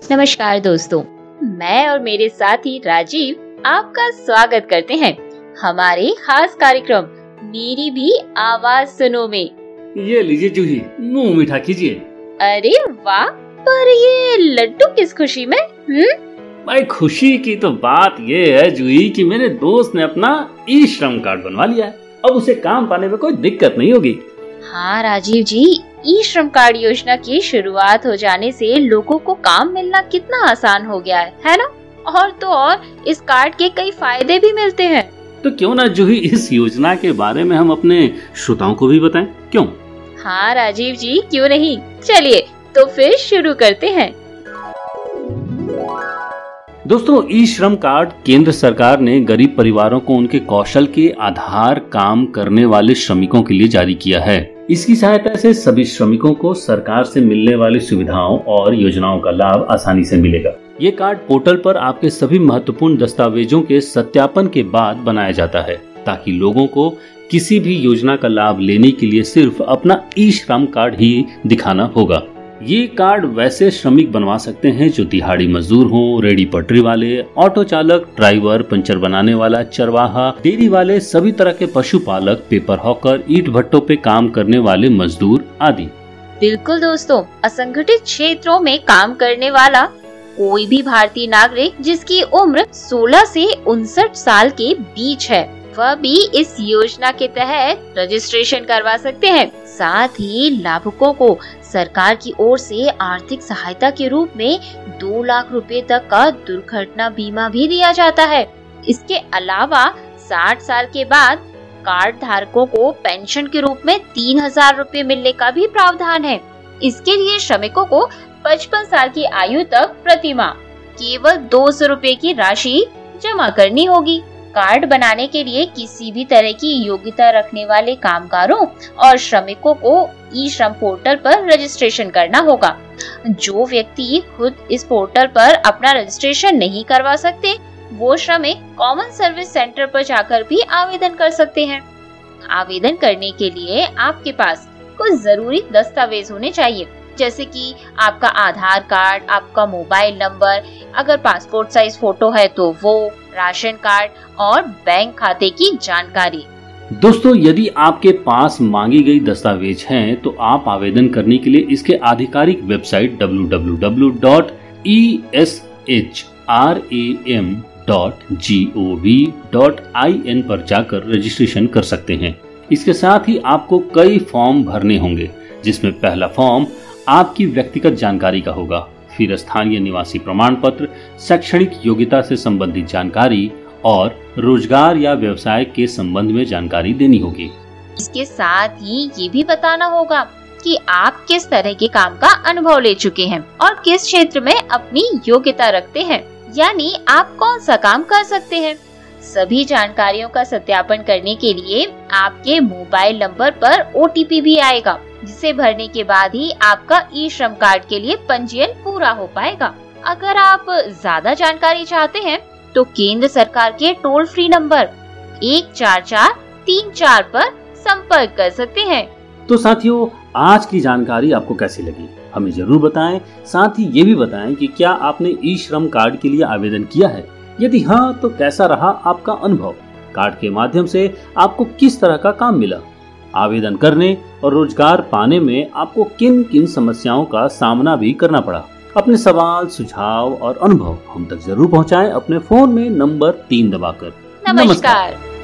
नमस्कार दोस्तों, मैं और मेरे साथी राजीव आपका स्वागत करते हैं हमारे खास कार्यक्रम मेरी भी आवाज सुनो में। ये लीजिए जूही, मुंह मीठा कीजिए। अरे वाह, पर ये लड्डू किस खुशी में? भाई खुशी की तो बात ये है जूही कि मेरे दोस्त ने अपना ई श्रम कार्ड बनवा लिया है। अब उसे काम पाने में कोई दिक्कत नहीं होगी। हाँ राजीव जी, ई श्रम कार्ड योजना की शुरुआत हो जाने से लोगों को काम मिलना कितना आसान हो गया है ना? और तो और इस कार्ड के कई फायदे भी मिलते हैं। तो क्यों ना जूही इस योजना के बारे में हम अपने श्रोताओं को भी बताएं, क्यों? हाँ राजीव जी, क्यों नहीं। चलिए तो फिर शुरू करते हैं। दोस्तों, ई श्रम कार्ड केंद्र सरकार ने गरीब परिवारों को उनके कौशल के आधार काम करने वाले श्रमिकों के लिए जारी किया है। इसकी सहायता से सभी श्रमिकों को सरकार से मिलने वाली सुविधाओं और योजनाओं का लाभ आसानी से मिलेगा। ये कार्ड पोर्टल पर आपके सभी महत्वपूर्ण दस्तावेजों के सत्यापन के बाद बनाया जाता है, ताकि लोगों को किसी भी योजना का लाभ लेने के लिए सिर्फ अपना ई श्रम कार्ड ही दिखाना होगा। ये कार्ड वैसे श्रमिक बनवा सकते हैं जो दिहाड़ी मजदूर हों, रेडी पटरी वाले, ऑटो चालक, ड्राइवर, पंचर बनाने वाला, चरवाहा, डेयरी वाले, सभी तरह के पशुपालक, पेपर हॉकर, ईंट भट्टों पे काम करने वाले मजदूर आदि। बिल्कुल दोस्तों, असंगठित क्षेत्रों में काम करने वाला कोई भी भारतीय नागरिक जिसकी उम्र 16 से 59 साल के बीच है, वह भी इस योजना के तहत रजिस्ट्रेशन करवा सकते हैं। साथ ही लाभुकों को सरकार की ओर से आर्थिक सहायता के रूप में 2 लाख रुपए तक का दुर्घटना बीमा भी दिया जाता है। इसके अलावा 60 साल के बाद कार्ड धारकों को पेंशन के रूप में 3,000 रुपए मिलने का भी प्रावधान है। इसके लिए श्रमिकों को 55 साल की आयु तक प्रति माह केवल 200 रुपए की राशि जमा करनी होगी। कार्ड बनाने के लिए किसी भी तरह की योग्यता रखने वाले कामगारों और श्रमिकों को ई श्रम पोर्टल पर रजिस्ट्रेशन करना होगा। जो व्यक्ति खुद इस पोर्टल पर अपना रजिस्ट्रेशन नहीं करवा सकते, वो श्रमिक कॉमन सर्विस सेंटर पर जाकर भी आवेदन कर सकते हैं। आवेदन करने के लिए आपके पास कुछ जरूरी दस्तावेज होने चाहिए, जैसे कि आपका आधार कार्ड, आपका मोबाइल नंबर, अगर पासपोर्ट साइज फोटो है तो वो, राशन कार्ड और बैंक खाते की जानकारी। दोस्तों, यदि आपके पास मांगी गई दस्तावेज हैं, तो आप आवेदन करने के लिए इसके आधिकारिक वेबसाइट www.esram.gov.in पर जाकर रजिस्ट्रेशन कर सकते हैं। इसके साथ ही आपको कई फॉर्म भरने होंगे, जिसमें पहला फॉर्म आपकी व्यक्तिगत जानकारी का होगा, फिर स्थानीय निवासी प्रमाण पत्र, शैक्षणिक योग्यता से संबंधित जानकारी और रोजगार या व्यवसाय के संबंध में जानकारी देनी होगी। इसके साथ ही ये भी बताना होगा कि आप किस तरह के काम का अनुभव ले चुके हैं और किस क्षेत्र में अपनी योग्यता रखते हैं, यानी आप कौन सा काम कर सकते हैं। सभी जानकारियों का सत्यापन करने के लिए आपके मोबाइल नंबर पर OTP भी आएगा, जिसे भरने के बाद ही आपका ई श्रम कार्ड के लिए पंजीयन पूरा हो पाएगा। अगर आप ज्यादा जानकारी चाहते हैं तो केंद्र सरकार के टोल फ्री नंबर 14434 पर संपर्क कर सकते हैं। तो साथियों, आज की जानकारी आपको कैसी लगी हमें जरूर बताएं। साथ ही ये भी बताएं कि क्या आपने ई श्रम कार्ड के लिए आवेदन किया है। यदि हाँ, तो कैसा रहा आपका अनुभव। कार्ड के माध्यम से आपको किस तरह का काम मिला। आवेदन करने और रोजगार पाने में आपको किन किन समस्याओं का सामना भी करना पड़ा। अपने सवाल, सुझाव और अनुभव हम तक जरूर पहुंचाएं अपने फोन में नंबर 3 दबाकर। नमस्कार।